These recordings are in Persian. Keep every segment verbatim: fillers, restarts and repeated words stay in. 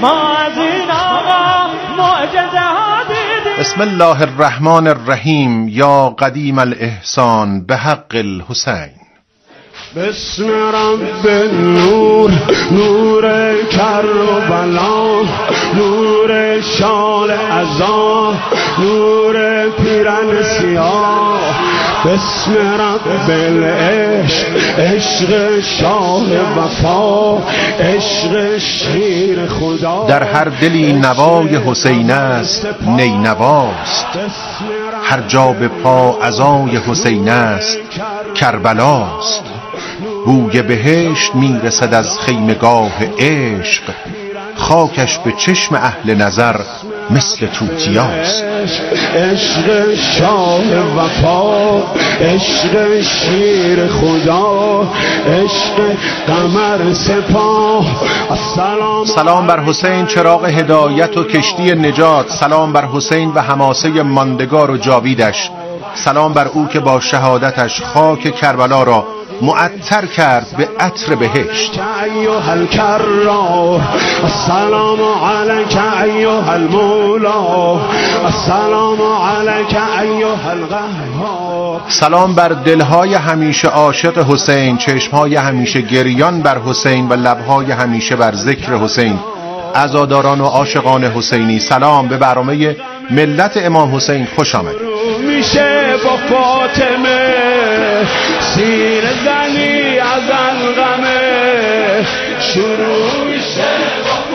ما از این آقا معجزه ها دیدیم. بسم الله الرحمن الرحیم. یا قدیم الاحسان به حق الحسین. بسم رب نور، نور کربلا، نور شال عزا، نور پیرن سیاه. بسم رب العشق، عشق شاه وفا، عشق شیر خدا. در هر دلی نوای حسین است نینواست، هر جا به پا عزای حسین است کربلاست. بوی بهشت میرسد از خیمگاه عشق، خاکش به چشم اهل نظر مثل توتیاست. عشق شاه وفا، عشق شیر خدا، عشق قمر سپاه. سلام سلام بر حسین چراغ هدایت و کشتی نجات. سلام بر حسین و حماسه ماندگار و جاویدش. سلام بر او که با شهادتش خاک کربلا را معطر کرد به عطر بهشت. ایها الکرار، السلام علیک ایها المولا، السلام علیک ایها القهار. سلام بر دلهای همیشه عاشق حسین، چشمهای همیشه گریان بر حسین و لبهای همیشه بر ذکر حسین. عزاداران و عاشقان حسینی، سلام به برنامه ملت امام حسین. خوش آمد. میشه با فاطمه سیر زنی از الغمه، شروع میشه با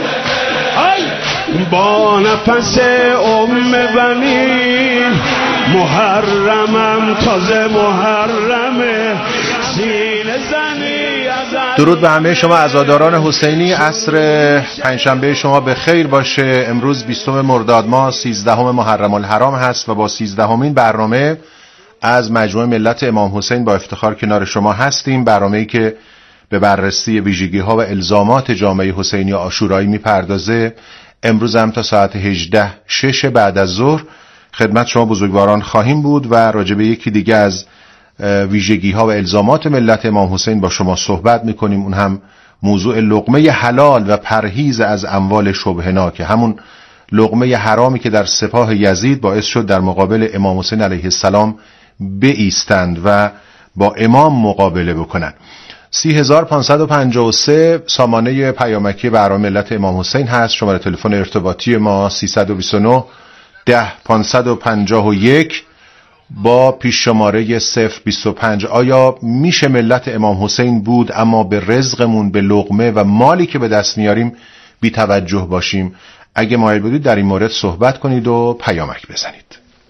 فاطمه با نفس ام بنی. محرمم تازه محرمه، سیر زنی از. درود به همه شما عزاداران حسینی. عصر پنجشنبه شما به خیر باشه. امروز بیستم مرداد ماه سیزدهم محرم الحرام هست و با سیزدهمین برنامه از مجموعه ملت امام حسین با افتخار کنار شما هستیم. برنامه‌ای که به بررسی ویژگی‌ها و الزامات جامعه حسینی عاشورایی میپردازه. امروز هم تا ساعت هجده شش بعد از ظهر خدمت شما بزرگواران خواهیم بود و راجع به یکی دیگه از ویژگی‌ها و الزامات ملت امام حسین با شما صحبت می‌کنیم. اون هم موضوع لقمه حلال و پرهیز از اموال شبهناک، همون لقمه حرامی که در سپاه یزید باعث شد در مقابل امام حسین علیه السلام بایستند و با امام مقابله بکنند. سی هزار و پانصد و پنجاه و سه سامانه پیامکی برنامه ملت امام حسین هست. شماره تلفن ارتباطی ما سیصد و بیست و نه ده پانصد و پنجاه و یک با پیش شماره صفر بیست و پنج. آیا میشه ملت امام حسین بود اما به رزقمون، به لقمه و مالی که به دست میاریم بی توجه باشیم؟ اگه مایل بودید در این مورد صحبت کنید و پیامک بزنید.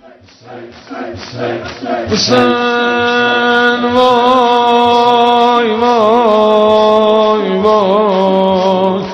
حسین وای وای وای،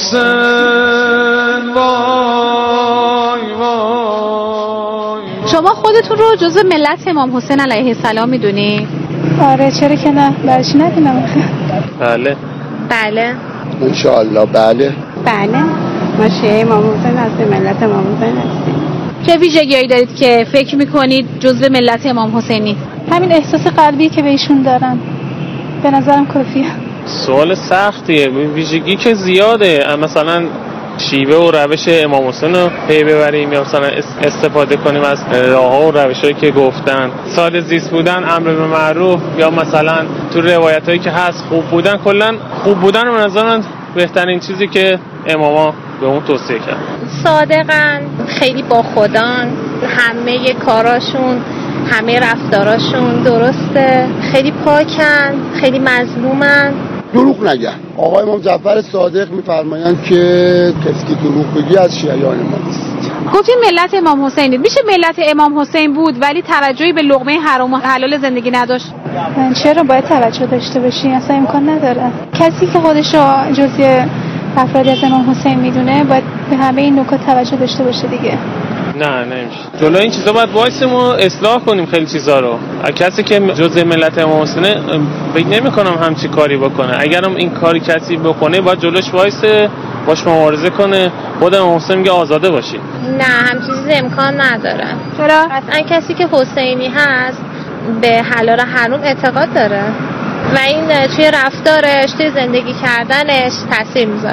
حسین وای وای. شما خودتون رو جزو ملت امام حسین علیه السلام میدونی؟ آره چرا که نه، برش ندونم. بله بله انشاءالله. بله بله ما شیعه امام حسین هستیم، ملت امام حسین هستیم. چه ویژگی‌هایی دارید که فکر میکنید جزو ملت امام حسینی؟ همین احساس قلبی که به ایشون دارم به نظرم کافیه. سوال سختیه. ویژگی که زیاده، مثلا شیوه و روش امام حسین رو پی ببریم یا مثلا استفاده کنیم از راه‌ها و روش‌هایی که گفتن. ساده زیست بودن، امر به معروف، یا مثلا تو روایتایی که هست خوب بودن. کلا خوب بودن به نظر من بهترین چیزی که اماما به اون توصیه کرد. صادقن، خیلی با خدان، همه کاراشون، همه رفتاراشون درسته، خیلی پاکن، خیلی مظلومن. دروغ نگن. آقای امام جعفر صادق میفرمایند که کسی که دروغ بگی از شیعیان ما نیست. گفتین ملت امام حسین، میشه ملت امام حسین بود ولی توجهی به لقمه حرام و حلال زندگی نداشت؟ چرا باید توجه داشته باشی؟ اصلا امکان نداره. کسی که خودش رو جزء افرادی از امام حسین میدونه باید به همه این نکات توجه داشته باشه دیگه. نه نمیشه. جلوی این چیزا باید وایسیم و اصلاح کنیم خیلی چیزا رو. کسی که جزء ملت امام حسینه فکر نمی‌کنم همچی کاری بکنه. اگرم این کاری کسی بکنه باید جلوش وایسه، باش مبارزه کنه. خود امام حسین میگه آزاده باشی. نه هم چیزی امکان نداره. چرا؟ قطعا کسی که حسینی هست به حلال حرام اعتقاد داره و این توی رفتارش، توی زندگی کردنش تاثیر میذاره.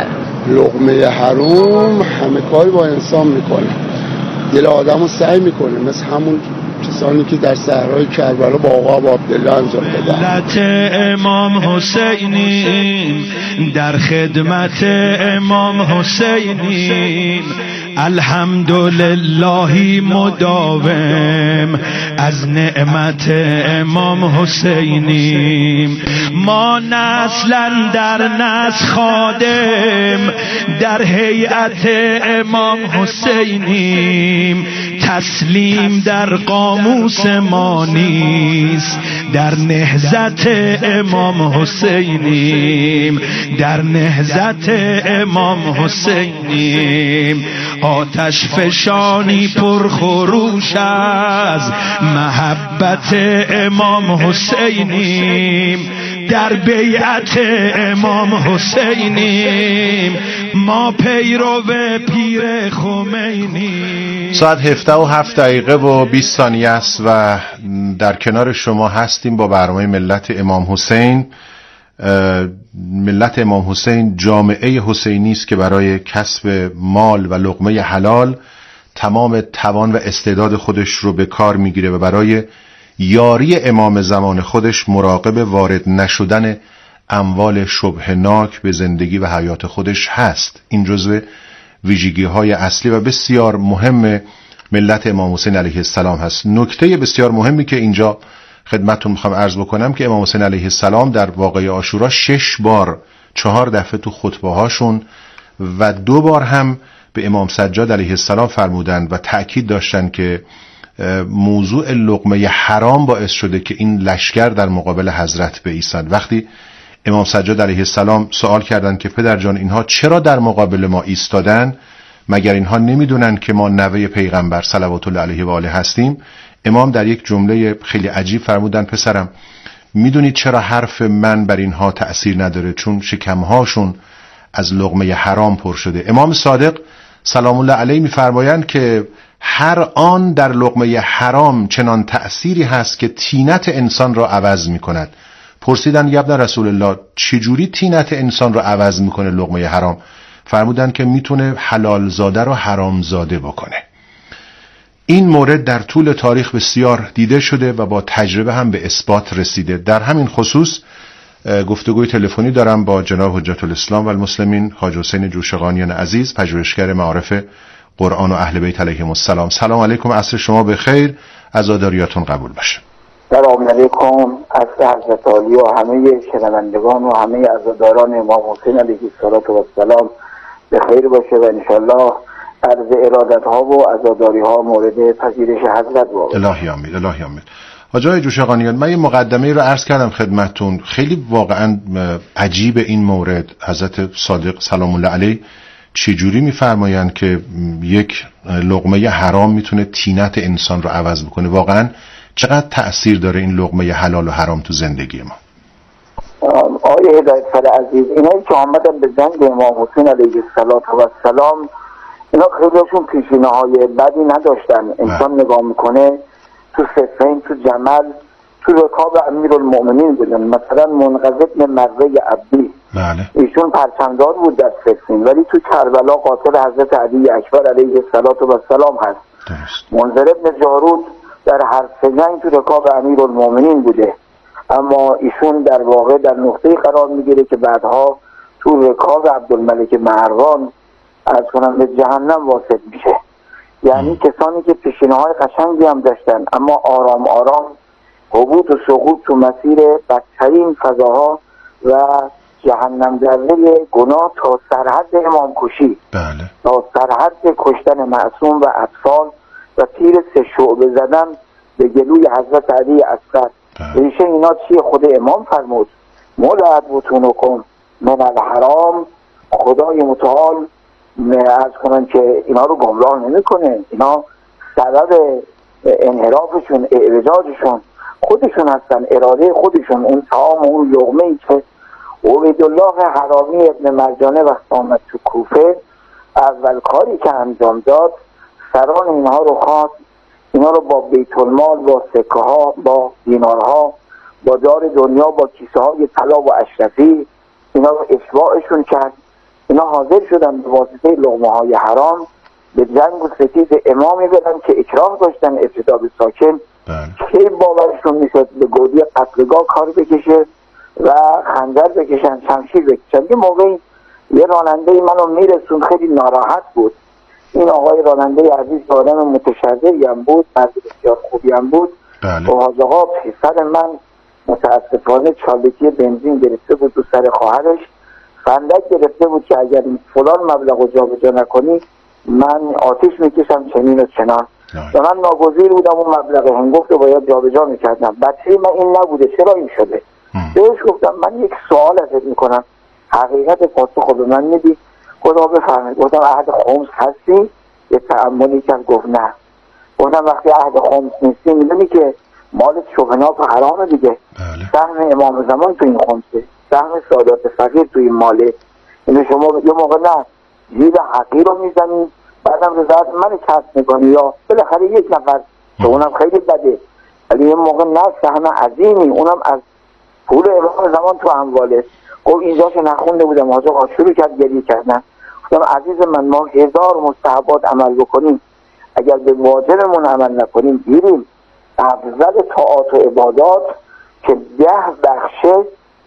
لقمه حروم همه کاری با انسان میکنه، دل آدم رو سعی میکنه، مثل همون کسانی که در صحرای کربلا با آقا ابو عبدالله انجام دادن. ملت امام حسینیم، در خدمت امام حسینیم، الحمدلله مداوم از نعمت امام حسینیم. ما نسلا در نسل خادم در هیئت امام حسینیم، تسلیم در قاموس ما نیست، در نهضت امام حسینیم، در نهضت امام حسینیم. آتش فشانی پرخروش از محبت امام حسینیم، در بیعت امام حسینیم، ما پیرو پیر خمینی. ساعت هفده و هفت دقیقه و بیست ثانیه است و در کنار شما هستیم با برنامه ملت امام حسین. ملت امام حسین جامعه حسینی است که برای کسب مال و لقمه حلال تمام توان و استعداد خودش رو به کار میگیره و برای یاری امام زمان خودش مراقب وارد نشدن اموال شبهناک به زندگی و حیات خودش هست. این جزو ویژگی های اصلی و بسیار مهم ملت امام حسین علیه السلام هست. نکته بسیار مهمی که اینجا خدمتتون میخوام عرض بکنم که امام حسین علیه السلام در واقعه عاشورا شش بار چهار دفعه تو خطبه هاشون و دو بار هم به امام سجاد علیه السلام فرمودند و تأکید داشتن که موضوع لقمه حرام باعث شده که این لشکر در مقابل حضرت بایستند. وقتی امام سجاد علیه السلام سوال کردند که پدر جان اینها چرا در مقابل ما ایستادن، مگر اینها نمیدونن که ما نوه پیغمبر صلوات الله علیه و آله هستیم؟ امام در یک جمله خیلی عجیب فرمودن پسرم میدونید چرا حرف من بر اینها تأثیر نداره؟ چون شکمهاشون از لقمه حرام پر شده. امام صادق سلام الله علیه میفرمایند که هر آن در لقمه حرام چنان تأثیری هست که طینت انسان را عوض میکند. پرسیدن یا ابن رسول الله چجوری طینت انسان را عوض میکنه لقمه حرام؟ فرمودن که میتونه حلال زاده را حرام زاده بکنه. این مورد در طول تاریخ بسیار دیده شده و با تجربه هم به اثبات رسیده. در همین خصوص گفتگوی تلفنی دارم با جناب حجت الاسلام و المسلمین حاج حسین جوشقانیان عزیز، پژوهشگر معارف قرآن و اهل بیت علیهم السلام. سلام علیکم، عصر شما بخیر، عزاداریاتون قبول باشه. سلام علیکم، عصر حضرت علی و همه شنوندگان و همه عزاداران امام حسین علیه السلام بخیر باشه و انشالله عرض ارادت ها و عزاداری ها مورد پذیرش حضرت باشه. الهی آمین، الهی آمین. حاج آقای جوشقانیان، من یه مقدمه رو عرض کردم خدمتتون، خیلی واقعا عجیب این مورد. حضرت صادق سلام الله علیه چجوری میفرمایند که یک لقمه حرام میتونه طینت انسان رو عوض بکنه؟ واقعا چقدر تأثیر داره این لقمه حلال و حرام تو زندگی ما؟ آقای هدایتفر عزیز، اینایی که آمدن به جنگ امام حسین علیه السلام اینا خیلیشون پیشینه های بدی نداشتن. انسان نگاه میکنه تو صفین، تو جمل، تو رکاب امیرالمؤمنین بودن. مثلا منقذ بن مره عبدی، بله، ایشون پرچمدار بود در صفین، ولی تو کربلا قاتل حضرت علی اکبر علیه السلام هست. منذر بن جارود در هر سه جنگ تو رکاب امیرالمؤمنین بوده، اما ایشون در واقع در نقطه قرار میگیره که بعدها تو رکاب عبدالملک مروان از کنم به جهنم واسط میشه. یعنی م. کسانی که پیشینه های قشنگی هم داشتن اما آرام آرام حبوط و سقوط تو مسیر بدترین فضاها و جهنم دره گناه تا سرحد امام کشی، بله، تا سرحد کشتن معصوم و اطفال و تیر سه شعبه زدن به گلوی حضرت علی اصغر. ریشه اینا چیه؟ خود امام فرمود مولعت بطونکم من الحرام. خدای متعال از کنن که اینا رو گمراه نمی کنه، اینا سبب انحرافشون اعوجاجشون خودشون هستن، اراده خودشون. اون طعام و اون لقمه ای که عبیدالله حرامی ابن مرجانه وقت آمد تو کوفه، اول کاری که انجام داد سران اینها رو خواست اینا رو با بیت المال، با سکه ها، با دینارها، با دار دنیا، با کیسه های طلا و اشرفی اینا رو اشباعشون کرد. اینا حاضر شدن به واسطه لقمه های حرام به جنگ و ستیز امامی بدن که اکراه داشتن ابتدا به ساکن که باورشون میشد به گودی قتلگاه کار بکشه و خنجر بکشن، شمشیر بکشن. یه موقعی یه راننده منو میرسون، خیلی ناراحت بود. این آقای راننده عزیز آدم متشددی هم بود، مرد بسیار خوبی هم بود. بله. و حاج آقا پسر من متاسفانه چالکی بنزین گرفته بود تو سر خواهرش، فندک گرفته بود که اگر فلان مبلغ رو جابجا نکنی من آتش میکشم چنین و چنان. و من ناگزیر بودم اون مبلغ هنگفت رو باید جابجا میکردم. بچه من این نبوده، چرا این شده؟ بهش گفتم من یک سوال ازت میکنم، حقیقت پاسخ به من میدی؟ خدا بفرمایید. گفتم عهد خمس هستی؟ یه تأملی کرد، گفت نه. گفتم وقتی عهد خمس نیستی میدونی که مال شبهنات و حرامه دیگه. سهم امام زمان تو این خمسه، سهم سادات فقیر تو این ماله. اینو شما یه موقع نه جیب حقیر رو میزنی، بعدم رضایت من کسب میکنی، یا بالاخره یک نفر که اونم خیلی بده، ولی یه موقع نه سهم عظیمی اونم از پول امام زمان تو امواله. خب اینجاشو نخونده بودم، حاج آقا شروع کرد گریه کردن. گفتم عزیز من ما هزار مستحبات عمل بکنیم، اگر به واجبمون عمل نکنیم گیریم. افضل طاعات و عبادات که ده بخشه،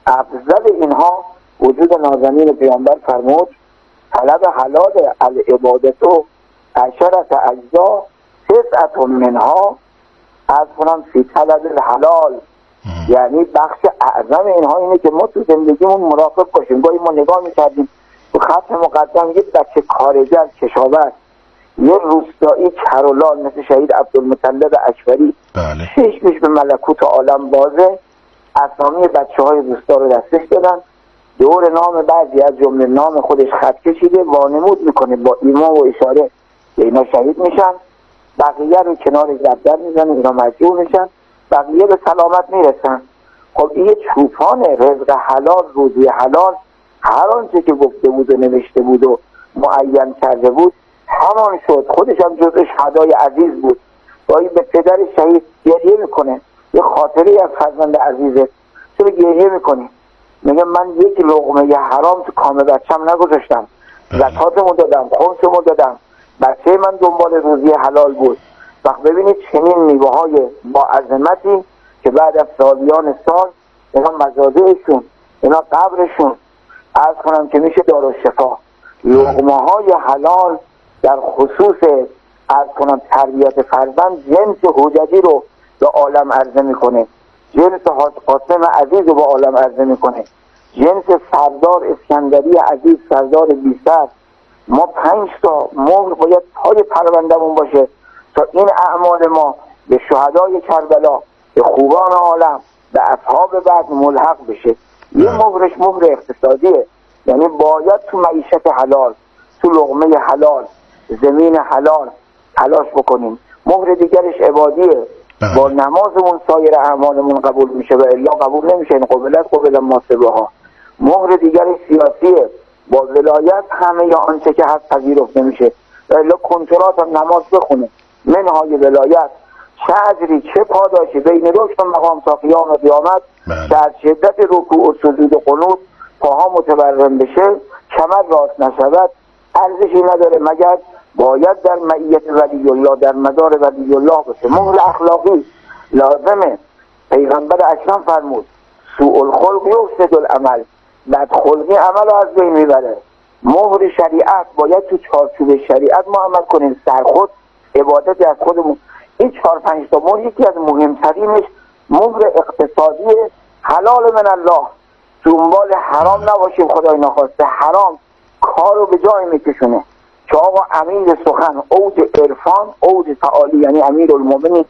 افضل اینها وجود نازنین پیامبر فرمود طلب حلال العبادتو عشرت اجزا تسعت منها از کنم فی طلب الحلال. یعنی بخش اعظم اینها اینه که ما تو زندگیمون مراقب باشیم. گاهی ما نگاه میکردیم تو خط مقدم یه بچه خارجی از کشاورز، یه روستایی کرولان مثل شهید عبدالمطلب اشوری، بله. شش پیش به ملکوت عالم بازه، اسامی بچه های روستا رو دستش دادن، دور نام بعضی از جمله نام خودش خط کشیده وانمود میکنه با ایما و اشاره که اینا شهید میشن، بقیه رو کنار دفتر میزنه اینا مجروح میشن، بقیه به سلامت میرسن. خب این چوپان رزق حلال، روزی حلال، هر آنچه که گفته بود و نوشته بود و معین کرده بود همان شد. خودش هم جزء شهدای عزیز بود. گاهی به پدر شهید گریه میکنه، یه خاطره از فرزند عزیزه، چرا گریه میکنی؟ میگه من یک لقمه حرام تو کام بچم نگذاشتم، زکاتمو دادم، خمسمو دادم، بچه من دنبال روزی حلال بود. وقت ببینید چنین میوه های با عظمتی که بعد از سالیان سال اینا مزادهشون، اینا قبرشون عرض کنم که میشه دارالشفا. لقمه های حلال در خصوص عرض کنم تربیت فرزند جنس حججی رو به عالم عرضه میکنه، جنس حاج قاسم عزیز رو به عالم عرضه میکنه، جنس سردار اسکندری عزیز، سردار بیسر. ما پنج تا مهر باید پای پروندمون باشه تا این اعمال ما به شهدای کربلا، به خوبان عالم، به اصحاب بعد ملحق بشه. یه مهرش مهر اقتصادیه، یعنی باید تو معیشت حلال، تو لقمه حلال، زمین حلال تلاش بکنیم. مهر دیگرش عبادیه، با نمازمون سایر اعمالمون قبول میشه و الا قبول نمیشه. این قبلت قبل ما سبها. مهر دیگرش سیاسیه، با ولایت همه یا آنچه که هست پذیرفته نمیشه و الا کنترات هم نماز بخونه منهای ولایت. چه اجری چه پاداشی بین رکن مقام تا قیام و قیامت در شدت رکوع و سجود و قنوت پاها متورم بشه، کمر راست نشود، ارزشی نداره مگر باید در معیت ولی الله، در مدار ولی الله باشه. مهر اخلاقی لازمه. پیغمبر اکرم فرمود سوء الخلق یفسد العمل، بد خلقی عمل رو از بین میبره. مهر شریعت باید تو چارچوب شریعت ما عمل کنیم، سر خود عبادت از خودمون. این چهار پنج تا مهر یکی از مهمترینش مهر اقتصادی حلال من الله، دنبال حرام نباشیم. خدای نخواسته حرام کار رو به جای میکشونه که آقا امیر سخن اوج عرفان، اوج تعالی، یعنی امیر المومنین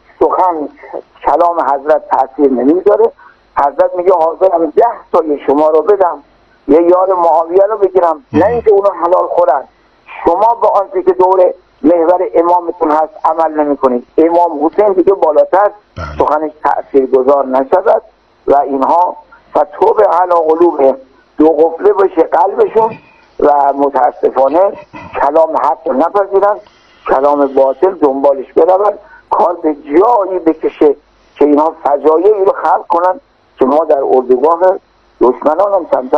سخن کلام حضرت تأثیر نمیذاره. حضرت میگه حاضرم ده تای شما رو بدم، یه یار معاویه رو بگیرم، نه اینکه اونا حلال خورن. شما به آنچه که دور محور امامتون هست عمل نمی کنید. امام حسین دیگه بالاتر سخنش تأثیر گذار نشود و اینها فتوب علا قلوبه، دو قفله باشه قلبشون و متاسفانه کلام حق نپذیرن، کلام باطل دنبالش برون، کار به جایی بکشه که اینها فجایعی رو خلق کنن که ما در اردوگاه دشمنان هم کمتر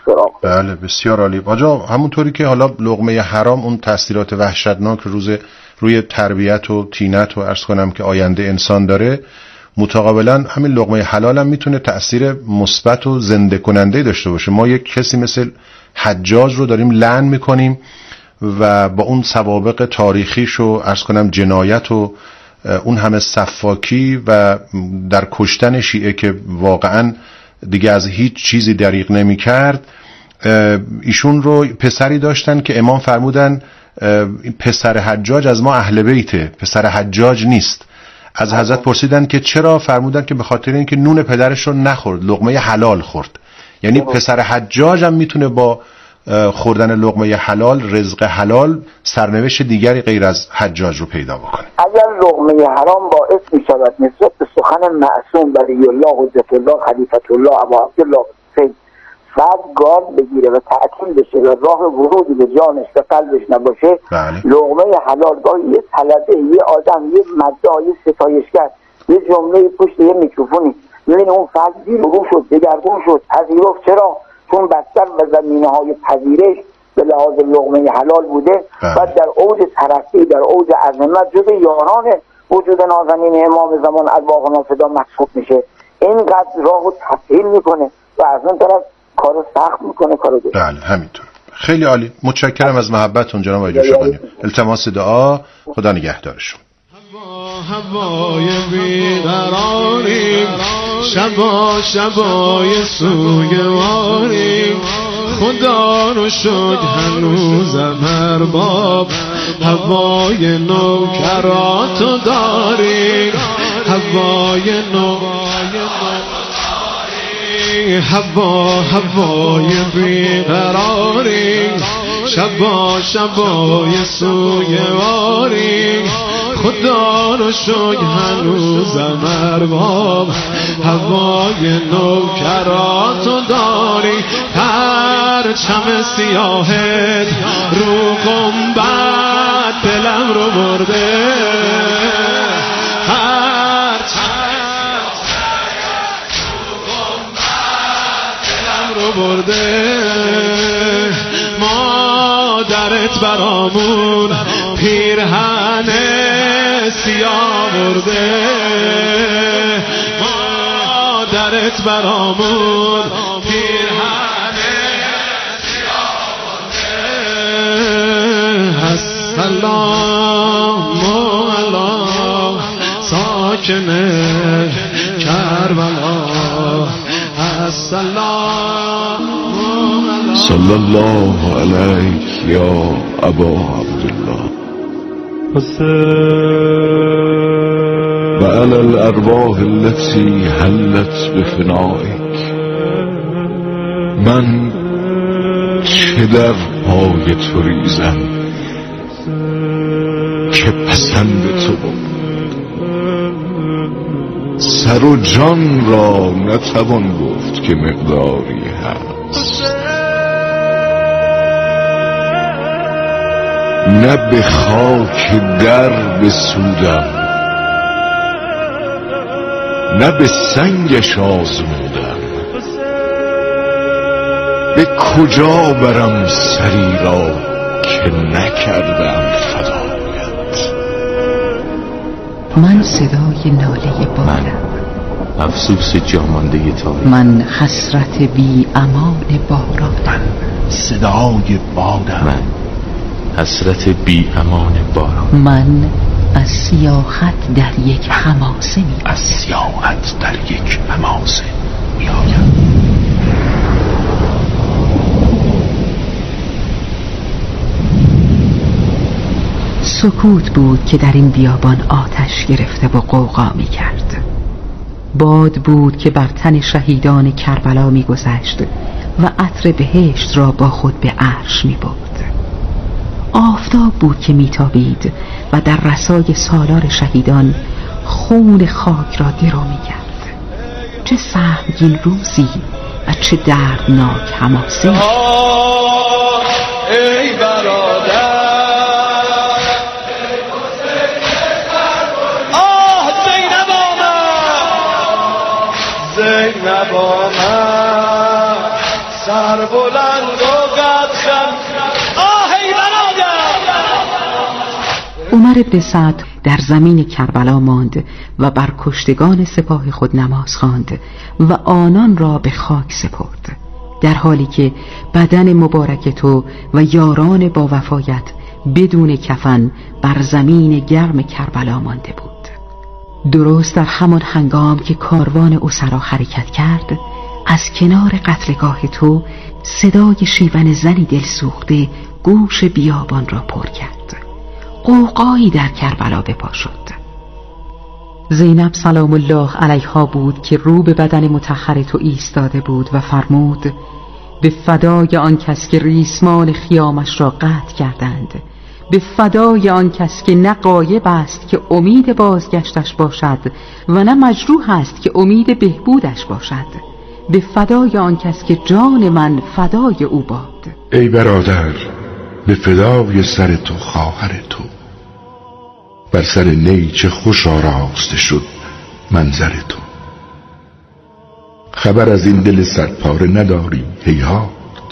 سراغ. بله بسیار عالی. آجا همونطوری که حالا لقمه حرام اون تاثیرات وحشتناک روز روی تربیت و تینت و عرض کنم که آینده انسان داره، متقابلا همین لقمه حلال هم میتونه تأثیر مثبت و زنده کننده داشته باشه. ما یک کسی مثل حجاج رو داریم لعن میکنیم و با اون سوابق تاریخیش و عرض کنم جنایت و اون همه صفاکی و در کشتن شیعه که واقعا دیگه از هیچ چیزی دریغ نمی کرد، ایشون رو پسری داشتن که امام فرمودن پسر حجاج از ما اهل بیته، پسر حجاج نیست. از حضرت پرسیدن که چرا؟ فرمودن که به خاطر اینکه نون پدرش رو نخورد، لقمه حلال خورد. یعنی پسر حجاج هم میتونه با خوردن لقمه حلال، رزق حلال، سرنوشت دیگری غیر از حجاج رو پیدا بکنه. اگر لقمه حرام باعث می شود نسبت به سخن معصوم ولی الله حجت الله خلیفت الله ابو عبدالله حسین فرد گارد بگیره و تعطیل بشه و راه ورودی به جانش به قلبش نباشه، بله. لقمه حلال گاهی یه طلبه، یه آدم، یه مدعا، یه ستایشگر، یه جمله پشت یه میکروفونی، ببین اون فرد دیر رو شد، دگرگون شد، پذیرفت. چرا؟ چون بستر و زمینه های پذیرش به لحاظ لقمه حلال بوده و در اوج ترقی، در اوج عظمت جز یاران وجود نازنین امام زمان ارواحنا فدا محسوب میشه. اینقدر راهو تسهیل میکنه و از اون طرف کارو سخت میکنه کارو دیگه. بله همینطور. خیلی عالی. متشکرم از محبتتون جناب آقای جوشقانی. التماس دعا. خدا نگهدارشون. هوای بیقراریم، شبا شبای سوگواریم، خدا رو شد هنوزم ارباب، هوای نوکراتو داریم، هوای نوکراتو هوا هوای بیقراریم، شبا شبای سوگواریم، خدا رو شکر هنوزم ارباب، هوای نوکراتو داری، پرچم سیاهت رو گنبد دلم رو برده، پرچم سیاهت رو گنبد دلم رو برده، مادرت برامون پیرهن سیاه برده، مادرت برامون پیرهن سیاه برده، السلام علی ساکن کربلا، السلام صلی الله علیک یا ابا عبدالله و علی الارواح التي حلت بفنائک. من چه در پای تو ریزم که پسند تو بود، سر و جان را نتوان گفت که مقداری هست، نه به خاک در بسودم نه به سنگش آزمودم، به کجا برم سری را که نکردم فدایت. من صدای ناله بارم، افسوس جامانده تاریخ، من حسرت بی امان بارانم، صدای بادم، من حسرت بی امان باران، من از سیاحت در یک حماسه می از سیاحت در یک حماسه می آیم. سکوت بود که در این بیابان آتش گرفته و غوغا می کرد. باد بود که بر تن شهیدان کربلا می گذشت و عطر بهشت را با خود به عرش می برد. آفتاب بود که میتابید و در رسای سالار شهیدان خون خاک را درو می‌کرد. چه سهمگین روزی و چه دردناک حماسه. ای برادر، آه زینب آمد، زینب آمد، سر بلند و قدخم آهی برادر. عمر بن سعد در زمین کربلا ماند و بر کشتگان سپاه خود نماز خواند و آنان را به خاک سپرد، در حالی که بدن مبارک تو و یاران با وفایت بدون کفن بر زمین گرم کربلا مانده بود. درست در همان هنگام که کاروان اسرا حرکت کرد، از کنار قتلگاه تو صدای شیون زنی دلسوخته گوش بیابان را پر کرد. قوقایی در کربلا بپا شد. زینب سلام الله علیها بود که رو به بدن مطهر تو ایستاده بود و فرمود: به فدای آن کس که ریسمان خیامش را قطع کردند، به فدای آن کس که نه غایب است که امید بازگشتش باشد و نه مجروح است که امید بهبودش باشد، به فدای آن کس که جان من فدای او باد. ای برادر، به فدای سر تو خواهر تو، بر سر نی چه خوش آراسته شد منظر تو. خبر از این دل صدپاره نداری هیهات،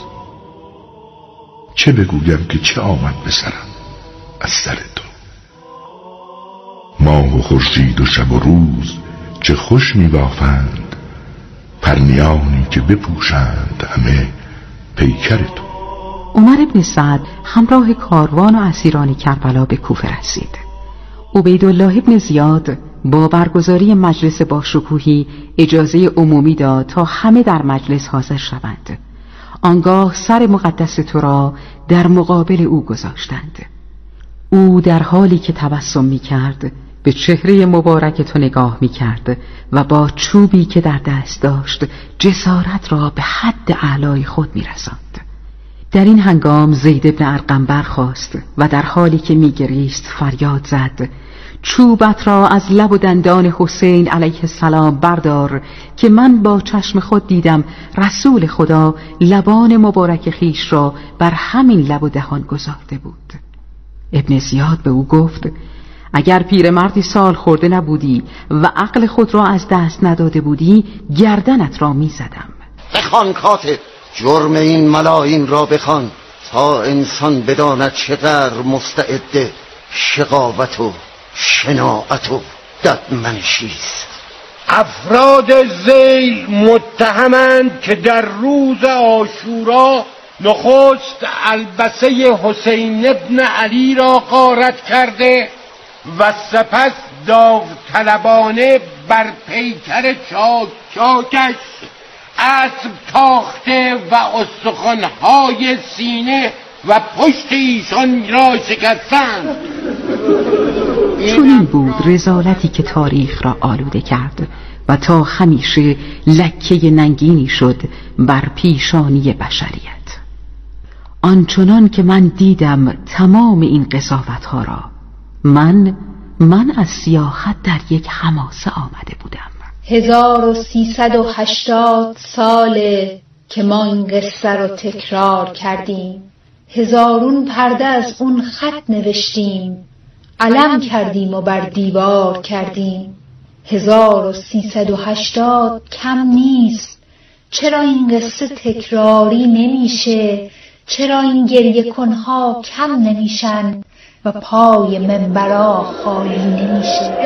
چه بگویم که چه آمد به سرم از سر تو. ماه و خورشید و شب و روز چه خوش می بافند، پرنیانی که بپوشند همه پیکر تو. عمر بن سعد همراه کاروان و اسیران کربلا به کوفه رسید. عبیدالله بن زیاد با برگزاری مجلس باشکوهی اجازه عمومی داد تا همه در مجلس حاضر شوند. آنگاه سر مقدس تو را در مقابل او گذاشتند. او در حالی که تبسم می کرد به چهره مبارک تو نگاه می کرد و با چوبی که در دست داشت جسارت را به حد اعلای خود می رساند. در این هنگام زید بن ارقم برخاست و در حالی که می گریست فریاد زد: چوبت را از لب و دندان حسین علیه السلام بردار که من با چشم خود دیدم رسول خدا لبان مبارک خیش را بر همین لب و دهان گذارده بود. ابن زیاد به او گفت: اگر پیرمردی سال خورده نبودی و عقل خود را از دست نداده بودی گردنت را می زدم. بخوان کاتب، جرم این ملاعین را بخوان تا انسان بداند چقدر مستعد شقاوت و شناعت و ددمنشیست. افراد ذیل متهمند که در روز عاشورا نخست البسه حسین ابن علی را غارت کرده و سپس داوطلبانه بر پیکر چاک چاکش اسب تاخته و استخوان‌های سینه و پشت ایشان را شکستند. چنین بود رذالتی که تاریخ را آلوده کرد و تا همیشه لکه ننگینی شد بر پیشانی بشریت. آنچنان که من دیدم تمام این قضاوت‌ها را، من من از سیاحت در یک حماسه آمده بودم. هزار و سیصد و هشتاد ساله که ما این قصه رو تکرار کردیم، هزارون پرده از اون خط نوشتیم، علم کردیم و بر دیوار کردیم. هزار و سیصد و هشتاد کم نیست. چرا این قصه تکراری نمیشه؟ چرا این گریه کنها کم نمیشن و پای منبرا خالی نمیشه؟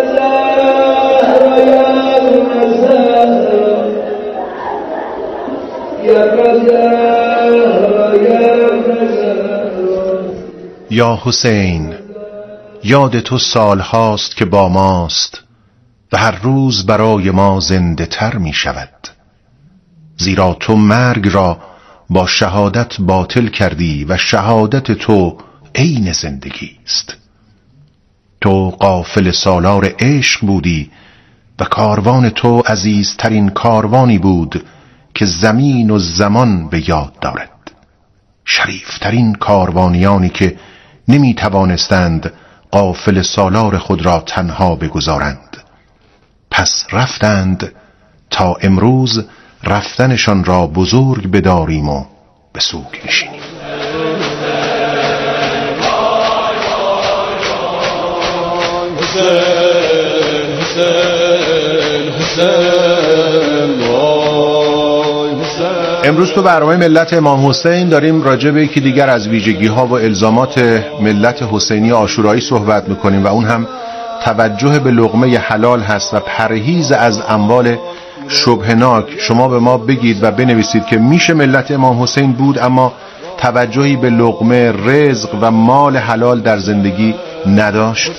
یا حسین، یاد تو سال هاست که با ماست و هر روز برای ما زنده تر می شود، زیرا تو مرگ را با شهادت باطل کردی و شهادت تو عین زندگی است. تو قافل سالار عشق بودی و کاروان تو عزیزترین کاروانی بود که زمین و زمان به یاد دارد، شریفترین کاروانیانی که نمی توانستند قافل سالار خود را تنها بگذارند. پس رفتند تا امروز رفتنشان را بزرگ بداریم و به سوگ نشینیم. حسین حسین حسین وای حسین امروز تو برنامه ملت امام حسین داریم راجع به یکی دیگر از ویژگی ها و الزامات ملت حسینی عاشورایی صحبت میکنیم و اون هم توجه به لقمه حلال هست و پرهیز از اموال شبهناک. شما به ما بگید و بنویسید که میشه ملت امام حسین بود اما توجهی به لقمه، رزق و مال حلال در زندگی نداشت؟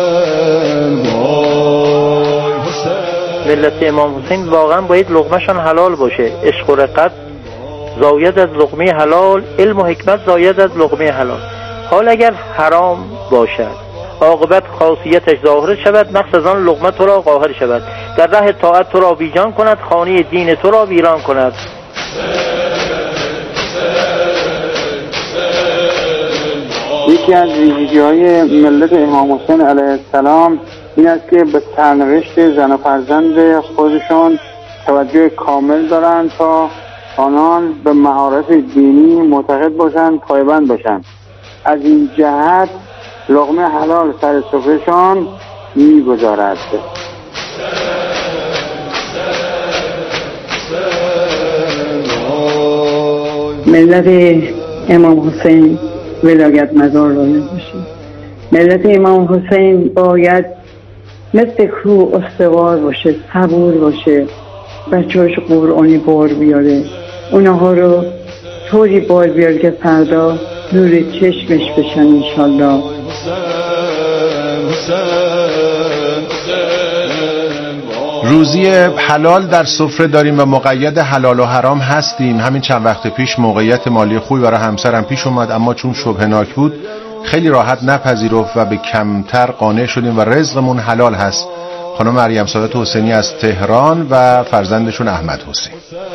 ملت امام حسین واقعا باید لقمهشان حلال باشه. عشق و رقت زاید از لقمه حلال، علم و حکمت زاید از لقمه حلال. حال اگر حرام باشد عاقبت خاصیتش ظاهر شود، مقصد از آن لقمه تو را قاهر شود. در راه طاعت تو را بیجان کند، خانه دین تو را ویران کند. یکی از ویژگی‌های ملت امام حسین علیه السلام این است که به سرنوشت زن و فرزند خودشون توجه کامل دارند تا آنان به معارف دینی معتقد باشند، پایبند باشند. از این جهت لقمه حلال سر سفره‌شان می‌گذارد. ملت امام حسین ولایت مدار باید باشه. ملت امام حسین باید مثل کوه استوار باشه، صبور باشه، بچه‌هاش قرآنی بار بیاره، اونها رو طوری بار بیاره که فردا نور چشمش بشن انشالله. روزی حلال در سفره داریم و مقید حلال و حرام هستیم. همین چند وقت پیش موقعیت مالی خوبی برای همسرم پیش اومد اما چون شبهناک بود خیلی راحت نپذیرفت و به کمتر قانع شدیم و رزقمون حلال هست. خانم مریم سعادت حسینی از تهران و فرزندشون احمد حسین.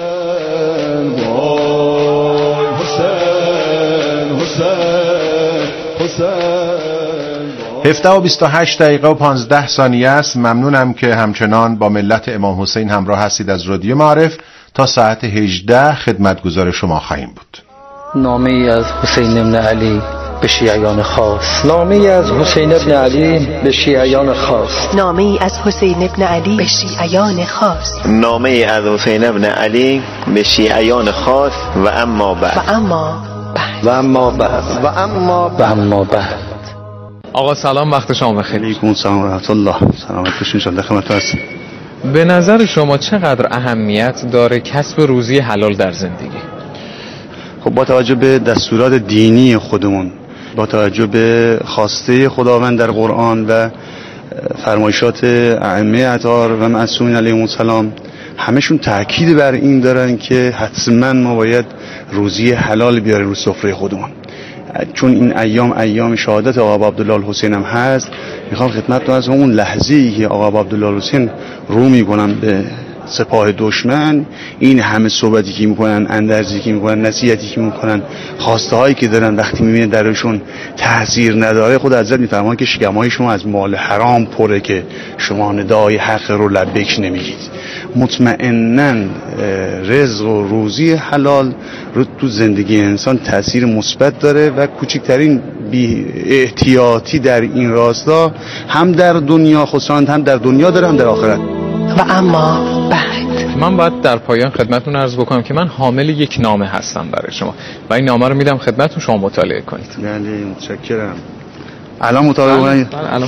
هفده و بیست و هشت دقیقه و پانزده ثانیه است. ممنونم که همچنان با ملت امام حسین همراه هستید. از رادیو معارف تا ساعت هجده خدمتگزار شما خواهیم بود. نامه ای از حسین ابن علی به شیعیان خاص. نامه ای از حسین ابن علی به شیعیان خاص. نامه ای از حسین ابن علی به شیعیان خاص. نامه ای از حسین ابن علی به شیعیان خاص. و اما بعد و اما بعد و اما بعد و اما بعد و اما بعد. آقا سلام، وقت شما بخیر. علیکم سلام و رحمت الله. سلامت باشین ان شاء الله. خدمت هستم. به نظر شما چقدر اهمیت داره کسب روزی حلال در زندگی؟ خب با توجه به دستورات دینی خودمون، با توجه به خواسته خداوند در قرآن و فرمایشات ائمه اطهار و معصومین علیهم السلام، همشون تاکید بر این دارن که حتما ما باید روزی حلال بیاریم رو سفره خودمون. چون این ایام ایام شهادت آقا عبدالله الحسین هم هست، میخوام خدمتتون از همون لحظه‌ای که آقا عبدالله الحسین رو میکنن به سپاه دشمن، این همه صحبتی که میکنن، اندرزی که میکنن، نصیحتی که میکنن، خواسته هایی که دارن، وقتی میبینه درشون تاثیر نداره، خود حضرت میفرمان که شکمهای شما از مال حرام پره که شما ندای حق رو لبیک نمیگید. مطمئناً رزق و روزی حلال رو تو زندگی انسان تاثیر مثبت داره و کوچکترین بی احتیاطی در این راستا هم در دنیا خصوصا هم در دنیا داره هم در آخرت. و اما بعد من باید در پایان خدمتتون عرض بکنم که من حامل یک نامه هستم برای شما و این نامه رو میدم خدمتتون، شما مطالعه کنید. بله متشکرم. الان مطالعه کنید. الان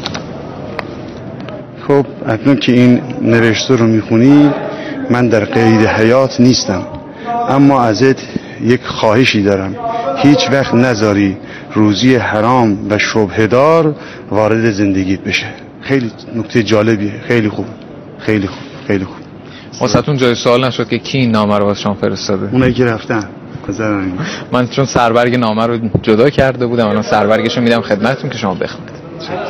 خب اکنون که این نوشته رو میخونی، من در قید حیات نیستم اما ازت یک خواهشی دارم، هیچ وقت نذاری روزی حرام و شبهدار وارد زندگیت بشه. خیلی نکته جالبیه، خیلی خوب، خیلی خوب، خیلی خوب. واسهتون جای سوال نشد که کی این نامه رو واسه شما فرستاده؟ اونایی که رفتن. من چون سربرگ نامه رو جدا کرده بودم، الان سربرگش رو میدم خدمتتون که شما بخونید.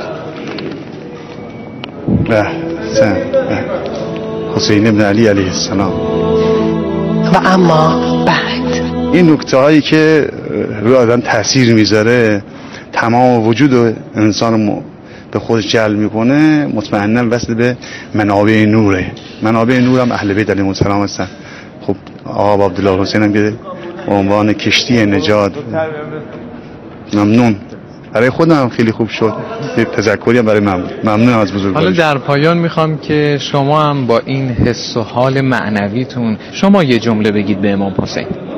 به سن حسین ابن علی علیه السلام. و اما بعد این نکته هایی که روی آدم تاثیر میذاره، تمام وجود انسان رو به خودش جلب میکنه، مطمئنا وصل به منابع نوره. منابع نور هم اهل بیت علیهم السلام هستن. خب آقا عبدالله حسین هم که عنوان کشتی نجات. ممنون برای خودم خیلی خوب شد. یه تذکری هم برای من بود. ممنونم از بزرگوارش. حالا در پایان میخوام که شما هم با این حس و حال معنویتون شما یه جمله بگید به امام حسین.